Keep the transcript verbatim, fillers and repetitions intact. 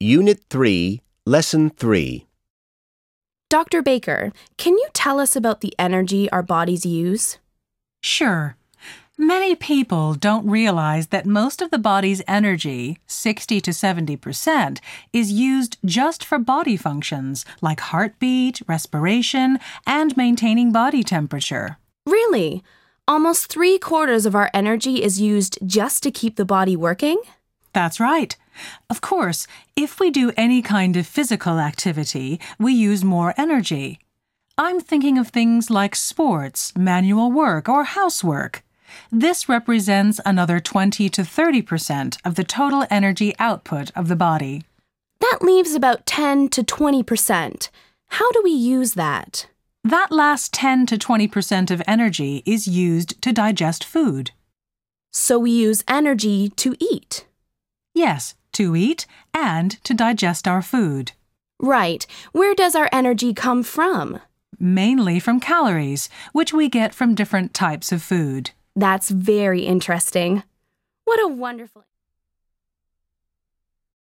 Unit three, Lesson three. Doctor Baker, can you tell us about the energy our bodies use? Sure. Many people don't realize that most of the body's energy, sixty to seventy percent, is used just for body functions like heartbeat, respiration, and maintaining body temperature. Really? Almost three quarters of our energy is used just to keep the body working? That's right. Of course, if we do any kind of physical activity, we use more energy. I'm thinking of things like sports, manual work, or housework. This represents another twenty to thirty percent of the total energy output of the body. That leaves about ten to twenty percent. How do we use that? That last ten to twenty percent of energy is used to digest food. So we use energy to eat? Yes, to eat and to digest our food. Right. Where does our energy come from? Mainly from calories, which we get from different types of food. That's very interesting. What a wonderful...